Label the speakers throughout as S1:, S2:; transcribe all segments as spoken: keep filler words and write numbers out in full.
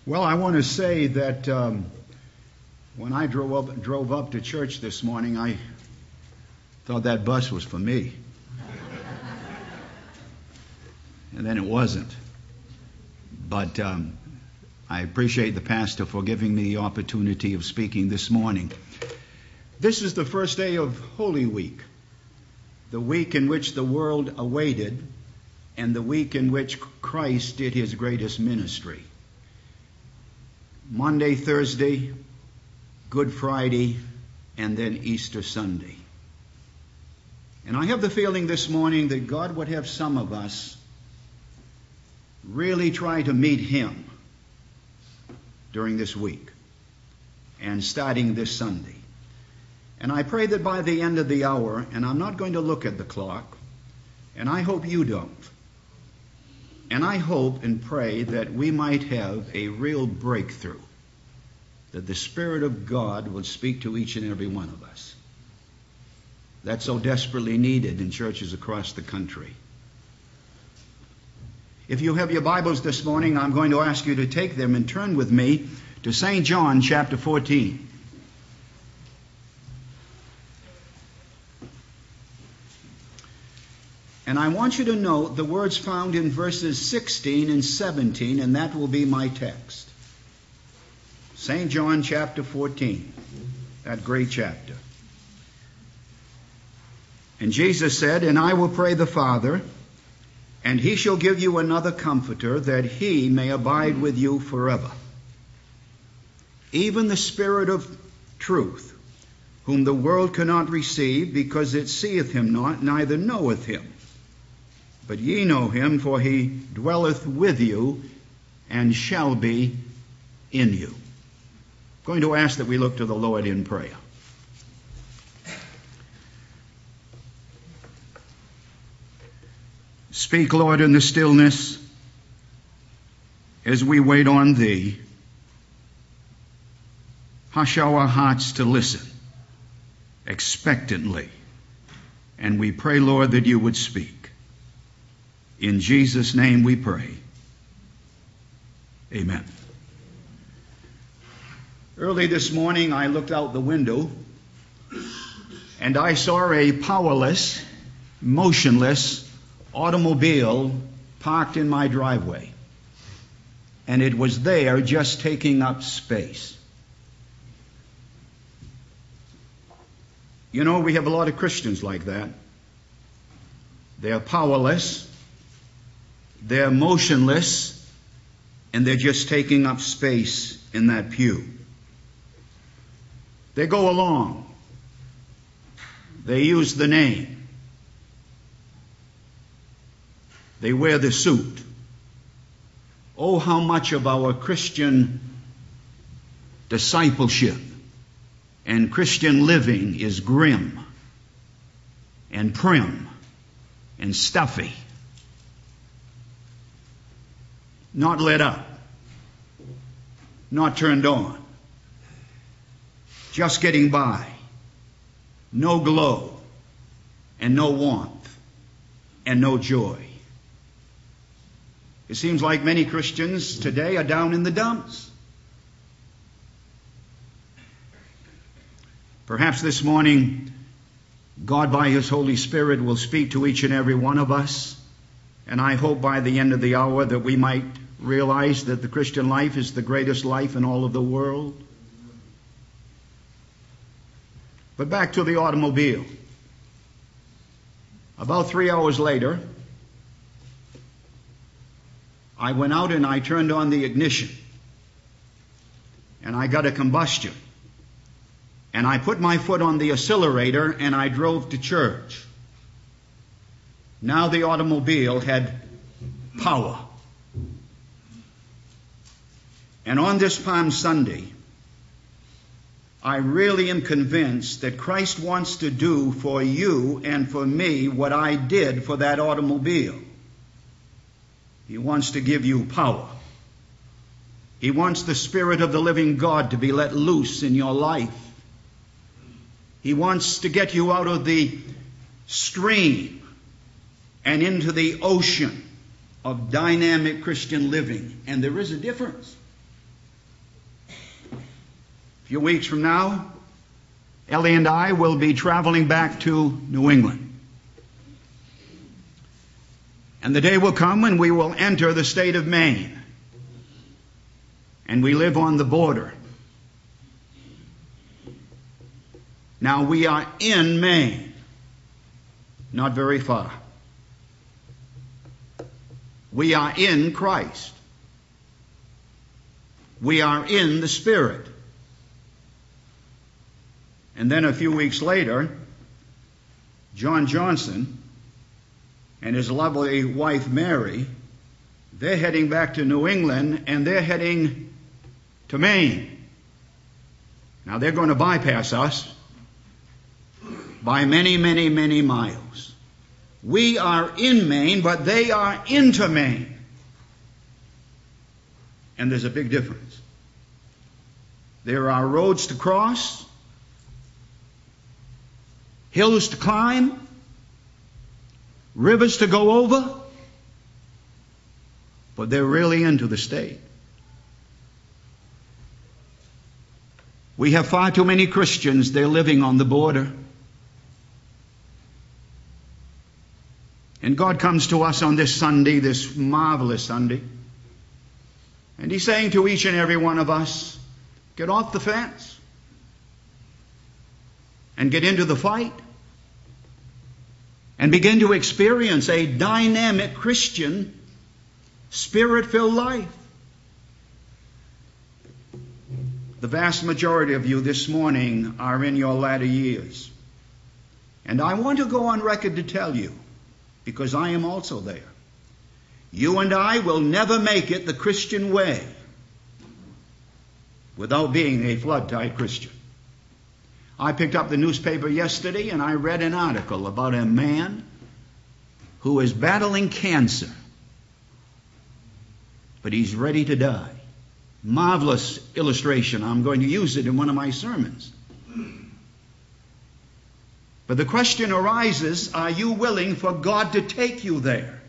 S1: Well, I want to say that um, when I drove up, drove up to church this morning, I thought that bus was for me. And then it wasn't. But um, I appreciate the pastor for giving me the opportunity of speaking this morning. This is the first day of Holy Week, the week in which the world awaited, and the week in which Christ did his greatest ministry. Monday, Thursday, Good Friday, and then Easter Sunday. And I have the feeling this morning that God would have some of us really try to meet him during this week and starting this Sunday. And I pray that by the end of the hour, and I'm not going to look at the clock, and I hope you don't, and I hope and pray that we might have a real breakthrough, that the Spirit of God will speak to each and every one of us. That's so desperately needed in churches across the country. If you have your Bibles this morning, I'm going to ask you to take them and turn with me to Saint John chapter fourteen. And I want you to note the words found in verses sixteen and seventeen, and that will be my text. Saint John chapter fourteen, that great chapter. And Jesus said, "And I will pray the Father, and he shall give you another comforter, that he may abide with you forever. Even the Spirit of truth, whom the world cannot receive, because it seeth him not, neither knoweth him. But ye know him, for he dwelleth with you, and shall be in you." I'm going to ask that we look to the Lord in prayer. Speak, Lord, in the stillness as we wait on thee. Hush our hearts to listen expectantly. And we pray, Lord, that you would speak. In Jesus' name we pray. Amen. Early this morning I looked out the window and I saw a powerless, motionless automobile parked in my driveway. And it was there just taking up space. You know, we have a lot of Christians like that. They're powerless, they're motionless, and they're just taking up space in that pew. They go along. They use the name. They wear the suit. Oh, how much of our Christian discipleship and Christian living is grim and prim and stuffy. Not lit up. Not turned on. Just getting by. No glow and no warmth and no joy. It seems like many Christians today are down in the dumps. Perhaps this morning, God by his Holy Spirit will speak to each and every one of us. And I hope by the end of the hour that we might realize that the Christian life is the greatest life in all of the world. But back to the automobile. About three hours later, I went out and I turned on the ignition. And I got a combustion. And I put my foot on the accelerator and I drove to church. Now the automobile had power. And on this Palm Sunday, I really am convinced that Christ wants to do for you and for me what I did for that automobile. He wants to give you power. He wants the Spirit of the living God to be let loose in your life. He wants to get you out of the stream and into the ocean of dynamic Christian living. And there is a difference. few weeks from now, Ellie and I will be traveling back to New England. And the day will come when we will enter the state of Maine. And we live on the border. Now we are in Maine, not very far. We are in Christ. We are in the Spirit. And then a few weeks later, John Johnson and his lovely wife Mary, they're heading back to New England, and they're heading to Maine. Now they're going to bypass us by many, many, many miles. We are in Maine, but they are into Maine. And there's a big difference. There are roads to cross, hills to climb, rivers to go over, but they're really into the state. We have far too many Christians, they're living on the border. And God comes to us on this Sunday, this marvelous Sunday, and He's saying to each and every one of us, get off the fence and get into the fight and begin to experience a dynamic Christian, Spirit-filled life. The vast majority of you this morning are in your latter years. And I want to go on record to tell you, because I am also there, you and I will never make it the Christian way without being a flood-tide Christian. I picked up the newspaper yesterday and I read an article about a man who is battling cancer, but he's ready to die. Marvelous illustration. I'm going to use it in one of my sermons. But the question arises, are you willing for God to take you there?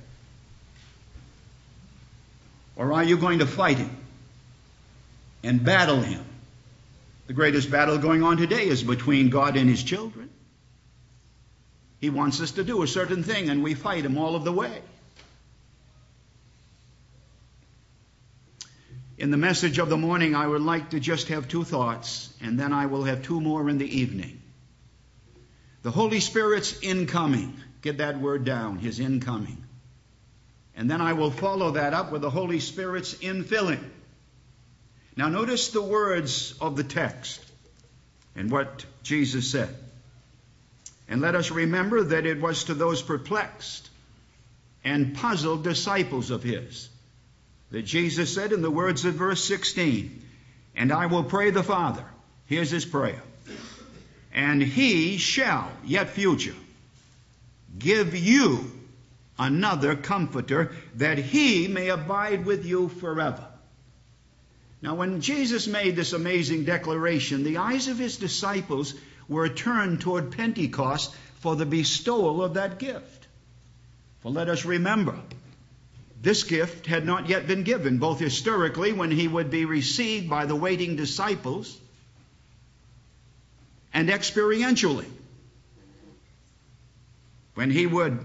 S1: Or are you going to fight Him and battle Him? The greatest battle going on today is between God and His children. He wants us to do a certain thing, and we fight Him all of the way. In the message of the morning, I would like to just have two thoughts, and then I will have two more in the evening. The Holy Spirit's incoming. Get that word down, His incoming. And then I will follow that up with the Holy Spirit's infilling. Now notice the words of the text and what Jesus said. And let us remember that it was to those perplexed and puzzled disciples of His that Jesus said in the words of verse sixteen, and I will pray the Father. Here's His prayer. And He shall, yet future, give you another comforter, that He may abide with you forever. Now, when Jesus made this amazing declaration, the eyes of His disciples were turned toward Pentecost for the bestowal of that gift. For let us remember, this gift had not yet been given, both historically when He would be received by the waiting disciples, and experientially when He would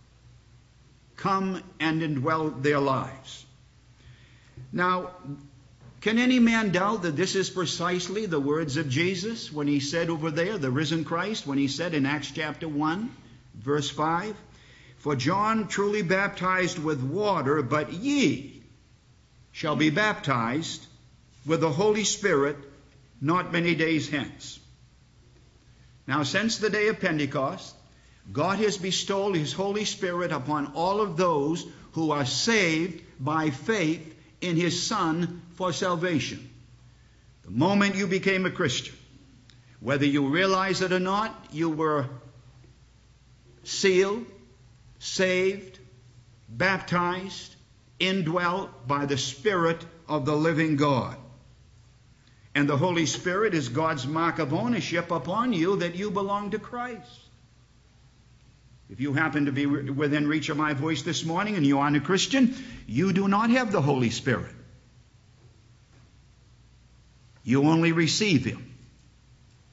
S1: come and indwell their lives. Now, can any man doubt that this is precisely the words of Jesus when He said over there, the risen Christ, when He said in Acts chapter one, verse five, for John truly baptized with water, but ye shall be baptized with the Holy Spirit not many days hence. Now, since the day of Pentecost, God has bestowed His Holy Spirit upon all of those who are saved by faith in His Son for salvation. The moment you became a Christian, whether you realize it or not, you were sealed, saved, baptized, indwelt by the Spirit of the living God. And the Holy Spirit is God's mark of ownership upon you that you belong to Christ. If you happen to be within reach of my voice this morning and you aren't a Christian, you do not have the Holy Spirit. You only receive Him.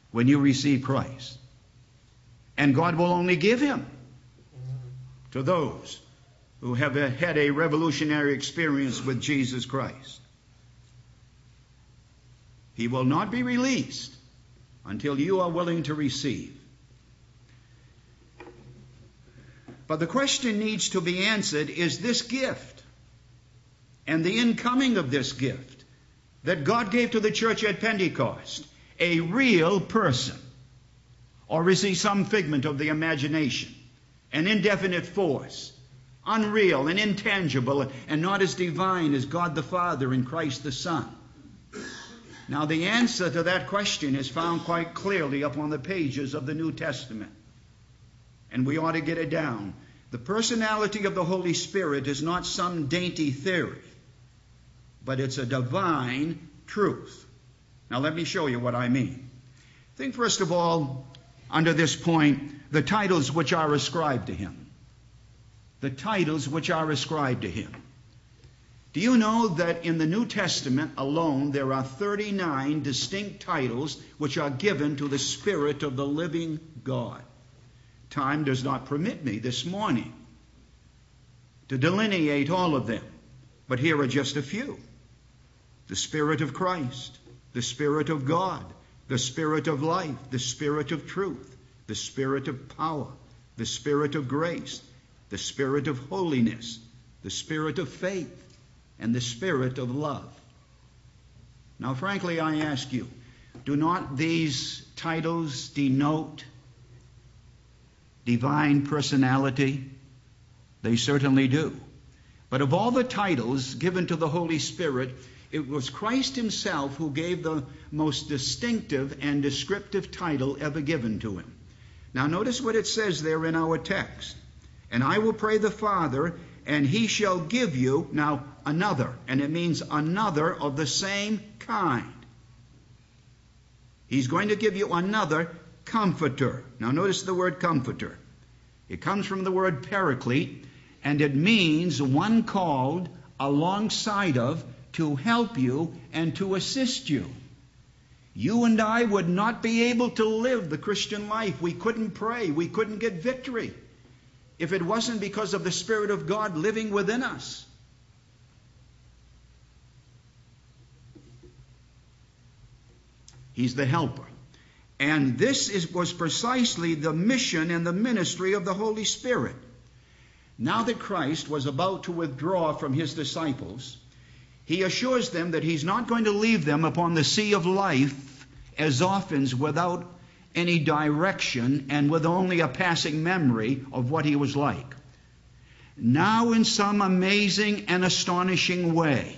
S1: when you receive Christ. And God will only give him to those who have had a revolutionary experience with Jesus Christ. He will not be released until you are willing to receive. But the question needs to be answered, is this gift and the incoming of this gift that God gave to the church at Pentecost a real person? Or is he some figment of the imagination, an indefinite force, unreal and intangible, and not as divine as God the Father and Christ the Son? Now, the answer to that question is found quite clearly upon the pages of the New Testament. And we ought to get it down. The personality of the Holy Spirit is not some dainty theory, but it's a divine truth. Now, let me show you what I mean. Think, first of all, under this point, the titles which are ascribed to him. The titles which are ascribed to him. Do you know that in the New Testament alone there are thirty-nine distinct titles which are given to the Spirit of the living God? Time does not permit me this morning to delineate all of them, but here are just a few. The Spirit of Christ, the Spirit of God, the Spirit of life, the Spirit of truth, the Spirit of power, the Spirit of grace, the Spirit of holiness, the Spirit of faith, and the Spirit of love. Now, frankly, I ask you, do not these titles denote divine personality? They certainly do. But of all the titles given to the Holy Spirit, it was Christ himself who gave the most distinctive and descriptive title ever given to him. Now, notice what it says there in our text. And I will pray the Father, and he shall give you, now, another. And it means another of the same kind. He's going to give you another comforter. Now, notice the word comforter. It comes from the word paraclete, and it means one called alongside of to help you and to assist you. You and I would not be able to live the Christian life. We couldn't pray. We couldn't get victory if it wasn't because of the Spirit of God living within us. He's the helper. And this is, was precisely the mission and the ministry of the Holy Spirit. Now that Christ was about to withdraw from his disciples, he assures them that he's not going to leave them upon the sea of life as orphans without any direction and with only a passing memory of what he was like. Now, in some amazing and astonishing way,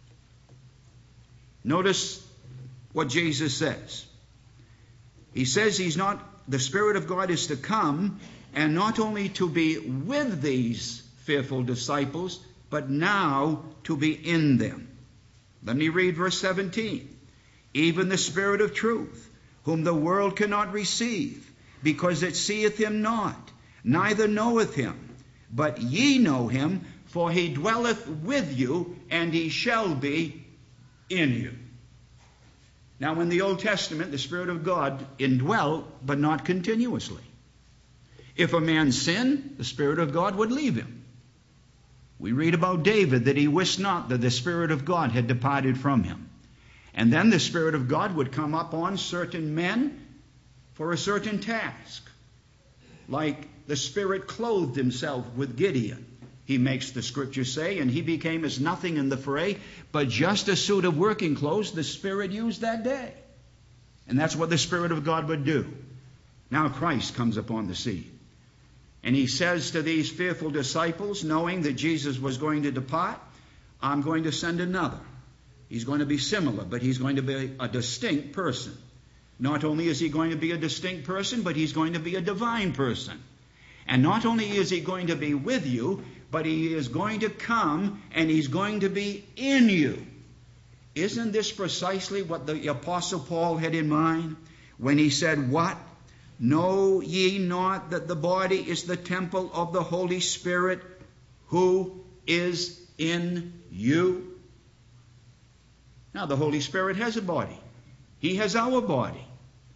S1: notice what Jesus says. He says he's not, the Spirit of God is to come and not only to be with these fearful disciples, but now to be in them. Let me read verse seventeen. Even the Spirit of truth, whom the world cannot receive, because it seeth him not, neither knoweth him. But ye know him, for he dwelleth with you, and he shall be in you. Now, in the Old Testament, the Spirit of God indwelt, but not continuously. If a man sinned, the Spirit of God would leave him. We read about David that he wist not that the Spirit of God had departed from him. And then the Spirit of God would come upon certain men for a certain task. Like the Spirit clothed himself with Gideon, he makes the Scripture say, and he became as nothing in the fray, but just a suit of working clothes the Spirit used that day. And that's what the Spirit of God would do. Now Christ comes upon the scene. And he says to these fearful disciples, knowing that Jesus was going to depart, I'm going to send another. He's going to be similar, but he's going to be a distinct person. Not only is he going to be a distinct person, but he's going to be a divine person. And not only is he going to be with you, but he is going to come and he's going to be in you. Isn't this precisely what the Apostle Paul had in mind when he said, what? Know ye not that the body is the temple of the Holy Spirit who is in you? Now, the Holy Spirit has a body. He has our body.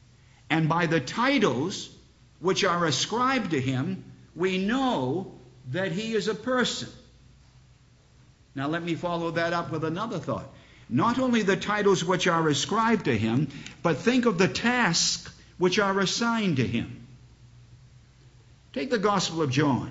S1: And by the titles which are ascribed to him, we know that he is a person. Now let me follow that up with another thought. Not only the titles which are ascribed to him, but think of the tasks which are assigned to him. Take the Gospel of John.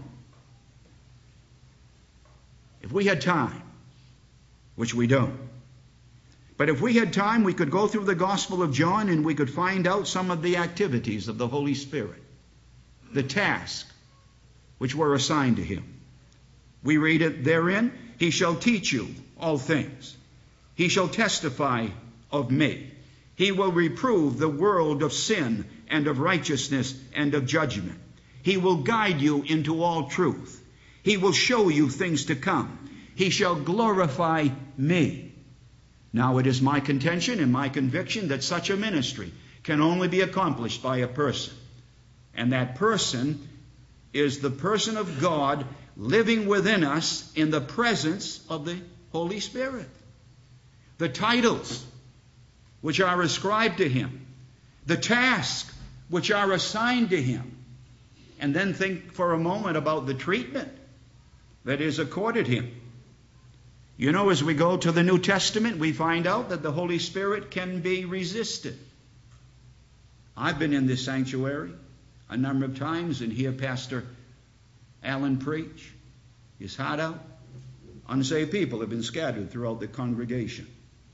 S1: If we had time, which we don't, but if we had time, we could go through the Gospel of John and we could find out some of the activities of the Holy Spirit, the tasks which were assigned to him. We read it therein, he shall teach you all things. He shall testify of me. He will reprove the world of sin and of righteousness and of judgment. He will guide you into all truth. He will show you things to come. He shall glorify me. Now it is my contention and my conviction that such a ministry can only be accomplished by a person. And that person is the person of God living within us in the presence of the Holy Spirit. The titles which are ascribed to him, the tasks which are assigned to him, and then think for a moment about the treatment that is accorded him. You know, as we go to the New Testament, we find out that the Holy Spirit can be resisted. I've been in this sanctuary a number of times and hear Pastor Allen preach his heart out. Unsaved people have been scattered throughout the congregation.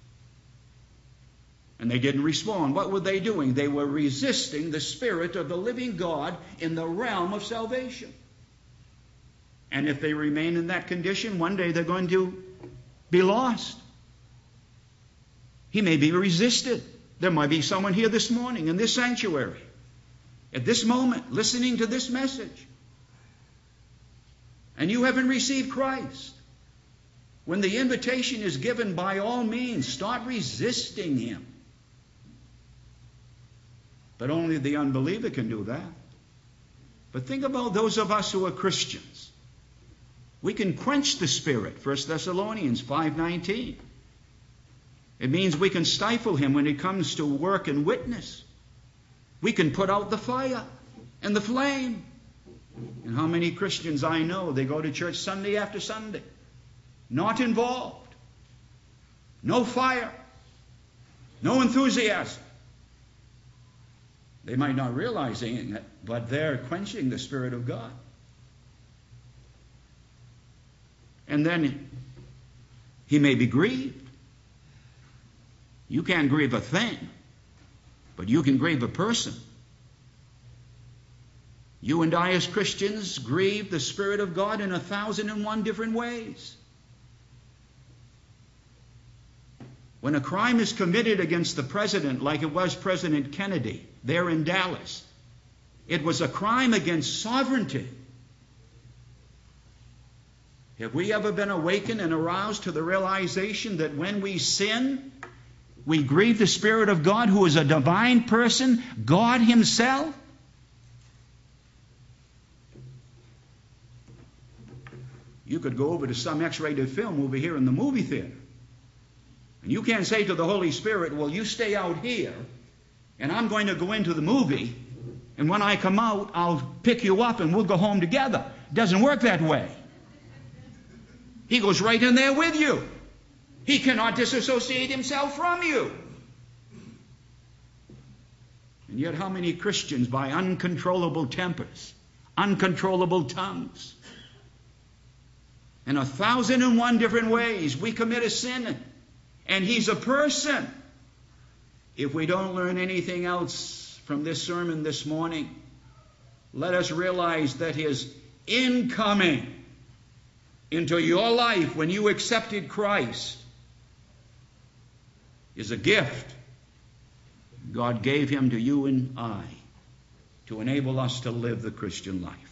S1: And they didn't respond. What were they doing? They were resisting the Spirit of the living God in the realm of salvation. And if they remain in that condition, one day they're going to be lost. He may be resisted. There might be someone here this morning in this sanctuary, at this moment, listening to this message, and you haven't received Christ. When the invitation is given, by all means, start resisting him. But only the unbeliever can do that. But think about those of us who are Christians. We can quench the Spirit, First Thessalonians five nineteen. It means we can stifle him when it comes to work and witness. We can put out the fire and the flame. And how many Christians I know, they go to church Sunday after Sunday, not involved, no fire, no enthusiasm. They might not realize it, but they're quenching the Spirit of God. And then he may be grieved. You can't grieve a thing, but you can grieve a person. You and I as Christians grieve the Spirit of God in a thousand and one different ways. When a crime is committed against the president, like it was President Kennedy there in Dallas, it was a crime against sovereignty. Have we ever been awakened and aroused to the realization that when we sin, we grieve the Spirit of God, who is a divine person, God himself? You could go over to some X-rated film over here in the movie theater, and you can't say to the Holy Spirit, well, you stay out here, and I'm going to go into the movie, and when I come out, I'll pick you up and we'll go home together. It doesn't work that way. He goes right in there with you. He cannot disassociate himself from you. And yet how many Christians, by uncontrollable tempers, uncontrollable tongues, in a thousand and one different ways, we commit a sin, and he's a person. If we don't learn anything else from this sermon this morning, let us realize that his incoming into your life when you accepted Christ is a gift. God gave him to you and I to enable us to live the Christian life.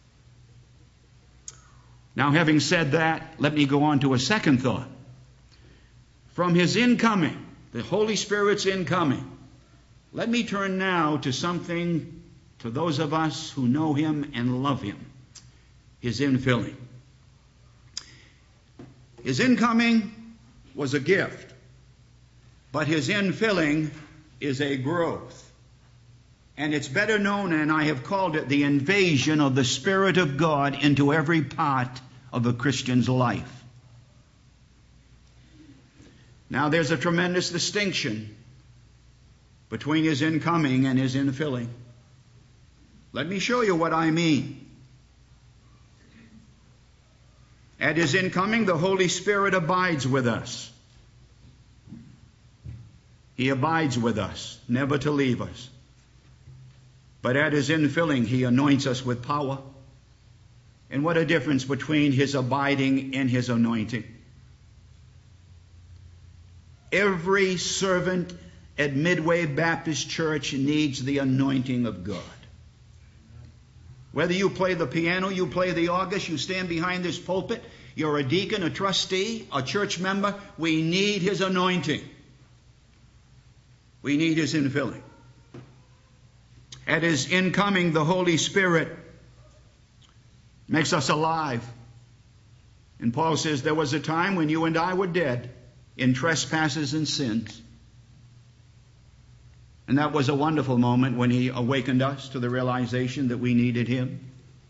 S1: Now, having said that, let me go on to a second thought. From his incoming, the Holy Spirit's incoming, let me turn now to something to those of us who know him and love him, his infilling. His incoming was a gift, but his infilling is a growth. And it's better known, and I have called it the invasion of the Spirit of God into every part of a Christian's life. Now there's a tremendous distinction between his incoming and his infilling. Let me show you what I mean. At his incoming, the Holy Spirit abides with us. He abides with us, never to leave us. But at his infilling, he anoints us with power. And what a difference between his abiding and his anointing. Every servant at Midway Baptist Church needs the anointing of God. Whether you play the piano, you play the organ, you stand behind this pulpit, you're a deacon, a trustee, a church member, we need his anointing. We need his infilling. At his incoming, the Holy Spirit makes us alive. And Paul says, there was a time when you and I were dead in trespasses and sins. And that was a wonderful moment when he awakened us to the realization that we needed him.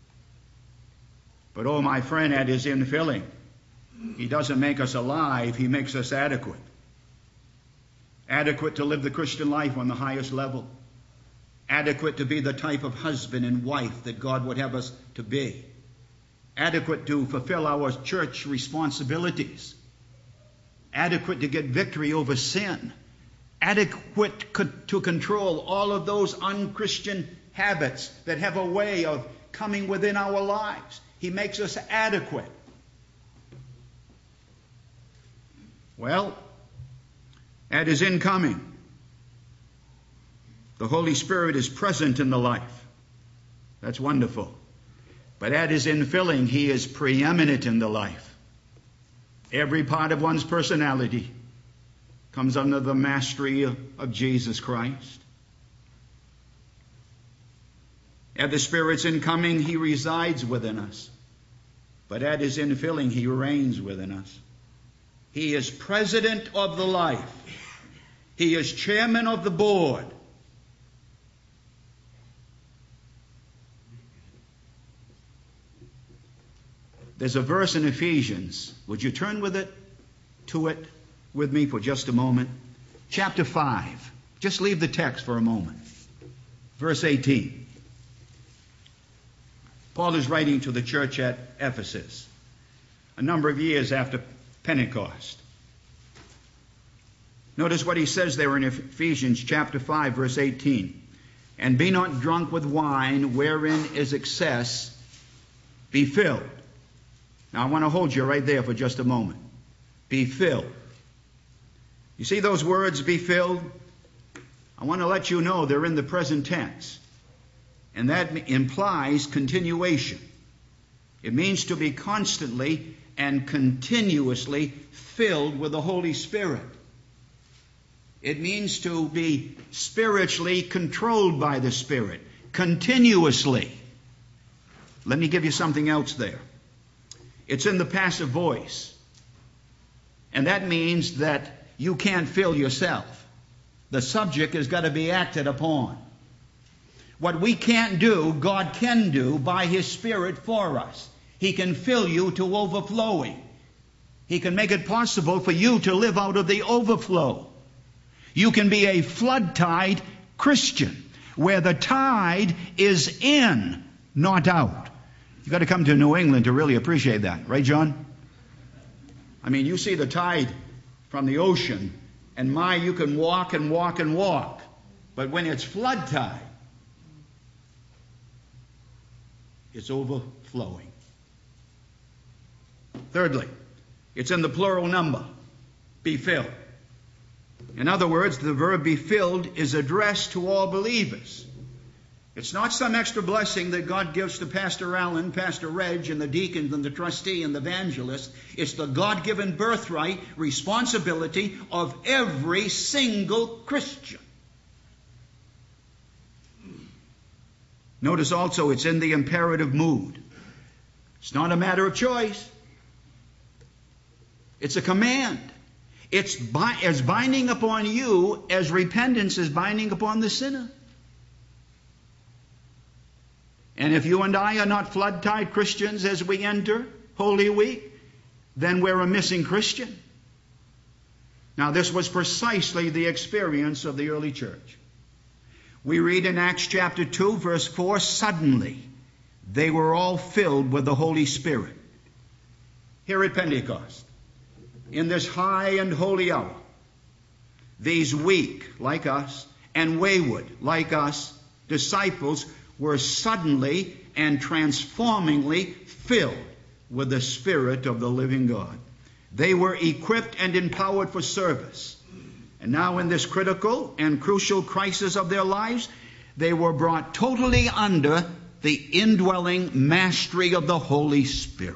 S1: But oh, my friend, at his infilling, he doesn't make us alive, he makes us adequate. Adequate to live the Christian life on the highest level. Adequate to be the type of husband and wife that God would have us to be. Adequate to fulfill our church responsibilities. Adequate to get victory over sin. Adequate co- to control all of those unchristian habits that have a way of coming within our lives. He makes us adequate. Well, at his incoming, the Holy Spirit is present in the life. That's wonderful. But at his infilling, he is preeminent in the life. Every part of one's personality comes under the mastery of, of Jesus Christ. At the Spirit's incoming, he resides within us. But at his infilling, he reigns within us. He is president of the life. He is chairman of the board. There's a verse in Ephesians. Would you turn with it, to it, with me for just a moment? Chapter five. Just leave the text for a moment. Verse eighteen. Paul is writing to the church at Ephesus, a number of years after Pentecost. Notice what he says there in Ephesians chapter five, verse eighteen. And be not drunk with wine, wherein is excess, be filled. Now I want to hold you right there for just a moment. Be filled. You see those words, be filled? I want to let you know they're in the present tense. And that implies continuation. It means to be constantly and continuously filled with the Holy Spirit. It means to be spiritually controlled by the Spirit, continuously. Let me give you something else there. It's in the passive voice. And that means that you can't fill yourself. The subject has got to be acted upon. What we can't do, God can do by His Spirit for us. He can fill you to overflowing. He can make it possible for you to live out of the overflow. You can be a flood tide Christian, where the tide is in, not out. You've got to come to New England to really appreciate that. Right, John? I mean, you see the tide from the ocean, and my, you can walk and walk and walk. But when it's flood tide, it's overflowing. Thirdly, it's in the plural number, be filled. In other words, the verb be filled is addressed to all believers. It's not some extra blessing that God gives to Pastor Allen, Pastor Reg, and the deacons, and the trustee, and the evangelist. It's the God-given birthright, responsibility of every single Christian. Notice also it's in the imperative mood. It's not a matter of choice. It's a command. It's bi- as binding upon you as repentance is binding upon the sinner. And if you and I are not flood-tide Christians as we enter Holy Week, then we're a missing Christian. Now, this was precisely the experience of the early church. We read in Acts chapter two, verse four, suddenly they were all filled with the Holy Spirit. Here at Pentecost, in this high and holy hour, these weak, like us, and wayward, like us, disciples were suddenly and transformingly filled with the Spirit of the living God. They were equipped and empowered for service. And now in this critical and crucial crisis of their lives, they were brought totally under the indwelling mastery of the Holy Spirit.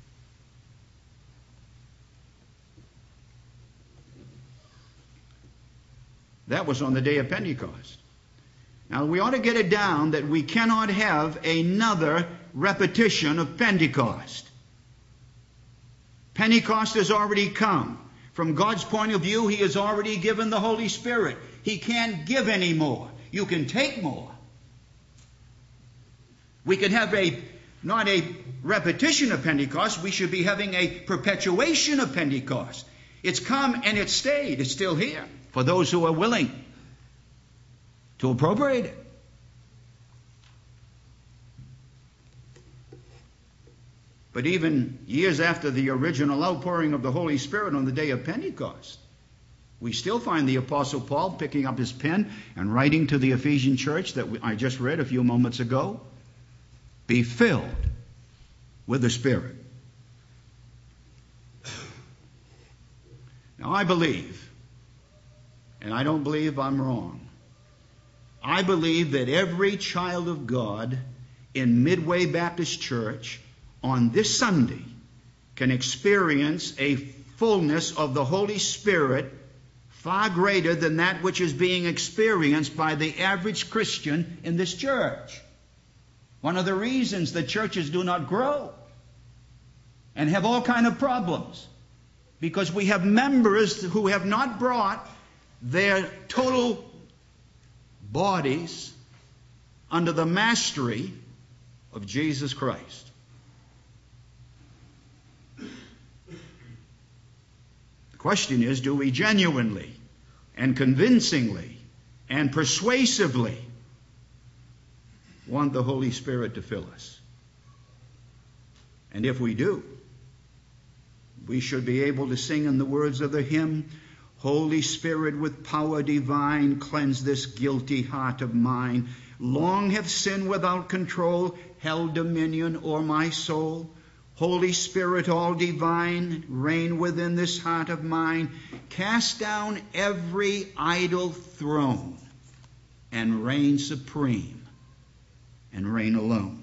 S1: That was on the day of Pentecost. Now, we ought to get it down that we cannot have another repetition of Pentecost. Pentecost has already come. From God's point of view, He has already given the Holy Spirit. He can't give any more. You can take more. We can have a, not a repetition of Pentecost, we should be having a perpetuation of Pentecost. It's come and it's stayed. It's still here for those who are willing to appropriate it. But even years after the original outpouring of the Holy Spirit on the day of Pentecost, we still find the Apostle Paul picking up his pen and writing to the Ephesian church that I just read a few moments ago, be filled with the Spirit. Now I believe, and I don't believe I'm wrong, I believe that every child of God in Midway Baptist Church on this Sunday can experience a fullness of the Holy Spirit far greater than that which is being experienced by the average Christian in this church. One of the reasons the churches do not grow and have all kinds of problems, because we have members who have not brought their total bodies under the mastery of Jesus Christ. The question is, do we genuinely and convincingly and persuasively want the Holy Spirit to fill us? And if we do, we should be able to sing in the words of the hymn, Holy Spirit with power divine, cleanse this guilty heart of mine. Long have sin without control held dominion o'er my soul. Holy Spirit all divine, reign within this heart of mine. Cast down every idol throne and reign supreme and reign alone.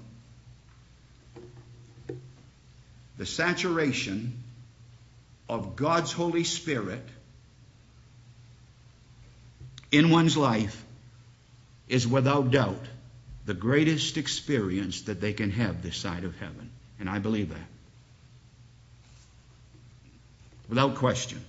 S1: The saturation of God's Holy Spirit in one's life is without doubt the greatest experience that they can have this side of heaven. And I believe that. Without question.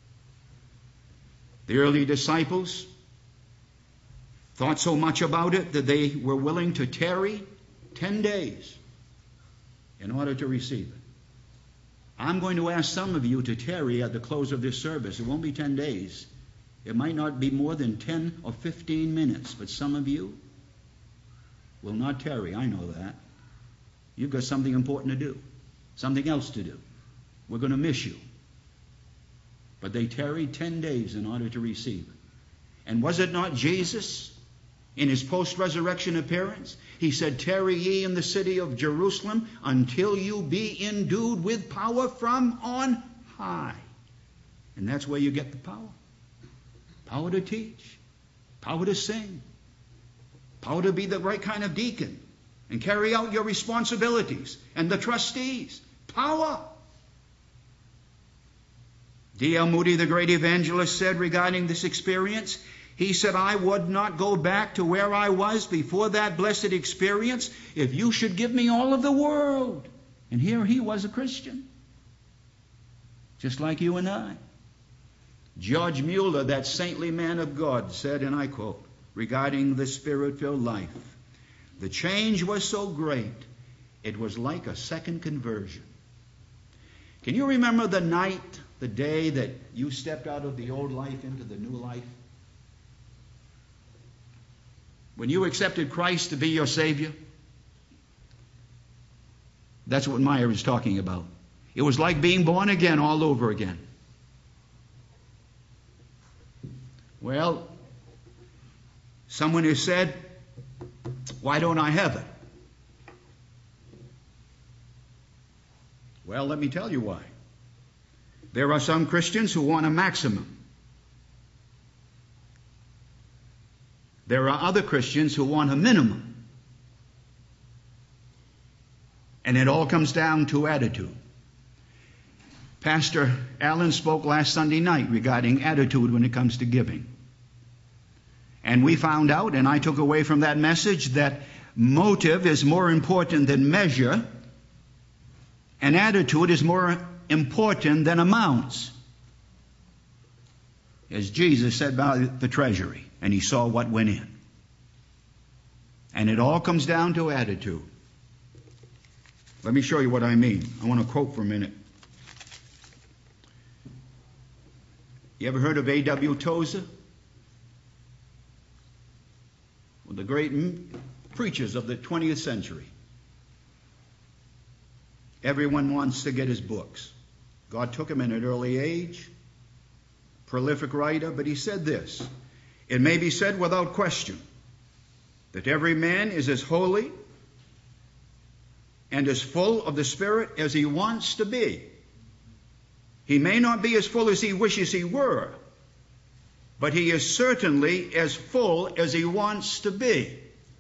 S1: The early disciples thought so much about it that they were willing to tarry ten days in order to receive it. I'm going to ask some of you to tarry at the close of this service. It won't be ten days. It might not be more than ten or fifteen minutes, but some of you will not tarry. I know that. You've got something important to do, something else to do. We're going to miss you. But they tarried ten days in order to receive it. And was it not Jesus in his post-resurrection appearance? He said, tarry ye in the city of Jerusalem until you be endued with power from on high. And that's where you get the power. Power to teach, power to sing, power to be the right kind of deacon and carry out your responsibilities, and the trustees. Power. D L Moody, the great evangelist, said regarding this experience, he said, I would not go back to where I was before that blessed experience if you should give me all of the world. And here he was a Christian, just like you and I. George Mueller, that saintly man of God, said, and I quote, regarding the Spirit-filled life, The change was so great, it was like a second conversion. Can you remember the night, the day that you stepped out of the old life into the new life? When you accepted Christ to be your Savior? That's what Meyer is talking about. It was like being born again all over again. Well, someone has said, why don't I have it? Well, let me tell you why. There are some Christians who want a maximum. There are other Christians who want a minimum. And it all comes down to attitude. Pastor Allen spoke last Sunday night regarding attitude when it comes to giving. And we found out, and I took away from that message, that motive is more important than measure, and attitude is more important than amounts. As Jesus said about the treasury, and he saw what went in. And it all comes down to attitude. Let me show you what I mean. I want to quote for a minute. You ever heard of A W Tozer? One of the great preachers of the twentieth century. Everyone wants to get his books. God took him in an early age, prolific writer, but he said this: it may be said without question that every man is as holy and as full of the Spirit as he wants to be. He may not be as full as he wishes he were, but he is certainly as full as he wants to be.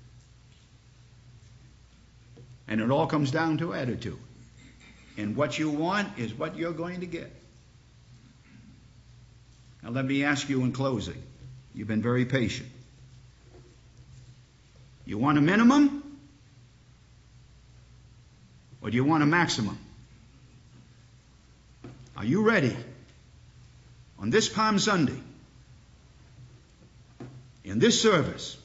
S1: And it all comes down to attitude. And what you want is what you're going to get. Now let me ask you in closing. You've been very patient. You want a minimum? Or do you want a maximum? Are you ready on this Palm Sunday, in this service,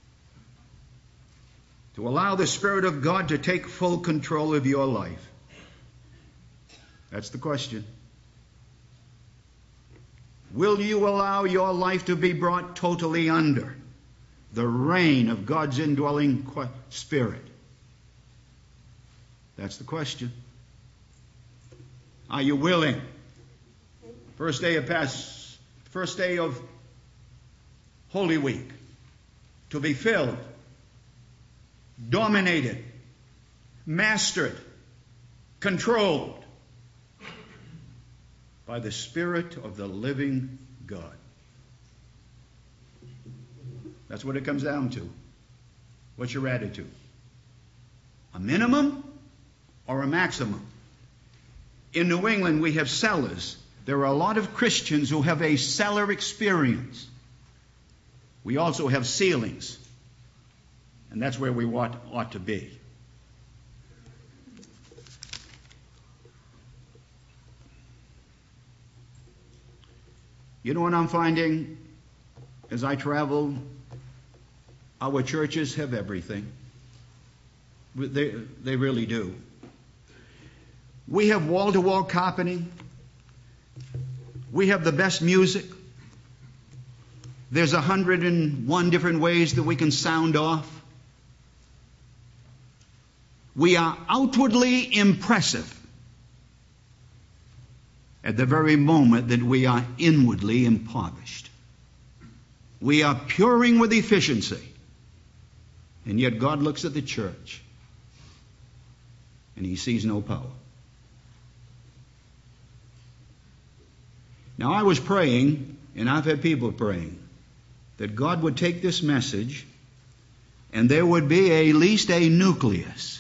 S1: to allow the Spirit of God to take full control of your life? That's the question. Will you allow your life to be brought totally under the reign of God's indwelling Spirit? That's the question. Are you willing? First day of Pas- first day of Holy Week, to be filled, dominated, mastered, controlled by the Spirit of the living God. That's what it comes down to. What's your attitude? A minimum or a maximum? In New England, we have cellars. There are a lot of Christians who have a cellar experience. We also have ceilings. And that's where we ought, ought to be. You know what I'm finding as I travel? Our churches have everything. They, they really do. We have wall-to-wall carpeting. We have the best music. There's a hundred and one different ways that we can sound off. We are outwardly impressive at the very moment that we are inwardly impoverished. We are puring with efficiency. And yet God looks at the church and he sees no power. Now, I was praying, and I've had people praying, that God would take this message and there would be at least a nucleus,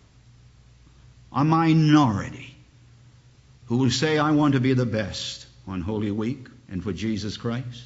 S1: a minority, who will say, I want to be the best on Holy Week and for Jesus Christ.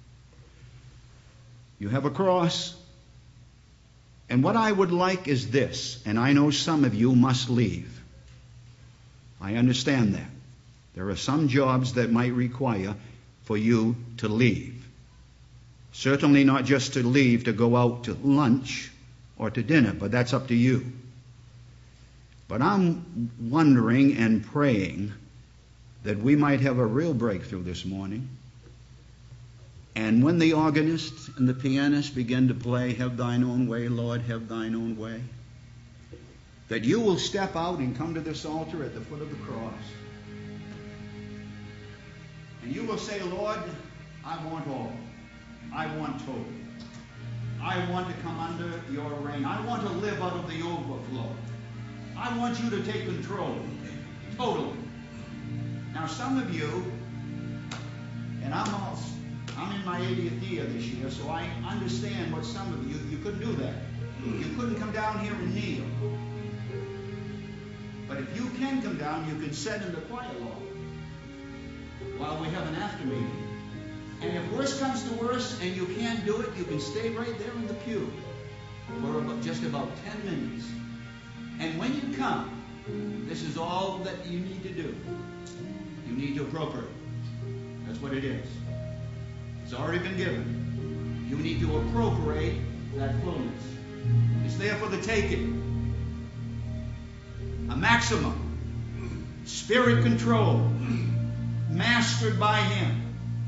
S1: You have a cross. And what I would like is this, and I know some of you must leave. I understand that. There are some jobs that might require for you to leave. Certainly not just to leave to go out to lunch or to dinner, but that's up to you. But I'm wondering and praying that we might have a real breakthrough this morning. And when the organist and the pianist begin to play, "Have thine own way, Lord, have thine own way," that you will step out and come to this altar at the foot of the cross. And you will say, "Lord, I want all. I want total. I want to come under your reign. I want to live out of the overflow. I want you to take control, totally." Now, some of you, and I'm also, I'm in my eightieth year this year, so I understand what some of you, you couldn't do that. You couldn't come down here and kneel. But if you can come down, you can sit in the choir loft while we have an after meeting. And if worse comes to worse and you can't do it, you can stay right there in the pew for about, just about ten minutes. And when you come, this is all that you need to do. You need to appropriate. That's what it is. It's already been given. You need to appropriate that fullness. It's there for the taking. A maximum. Spirit control. Mastered by Him.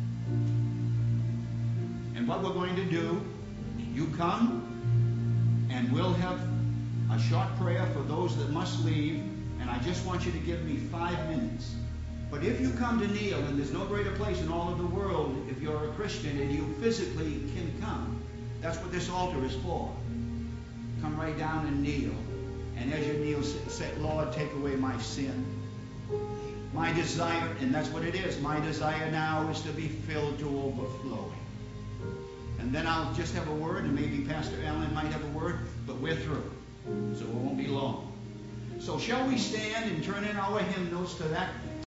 S1: And what we're going to do, you come and we'll have a short prayer for those that must leave. And I just want you to give me five minutes. But if you come to kneel, and there's no greater place in all of the world if you're a Christian and you physically can come, that's what this altar is for. Come right down and kneel. And as you kneel, say, "Lord, take away my sin. My desire," and that's what it is, "my desire now is to be filled to overflowing." And then I'll just have a word, and maybe Pastor Allen might have a word, but we're through. So it won't be long. So shall we stand and turn in our hymnals to that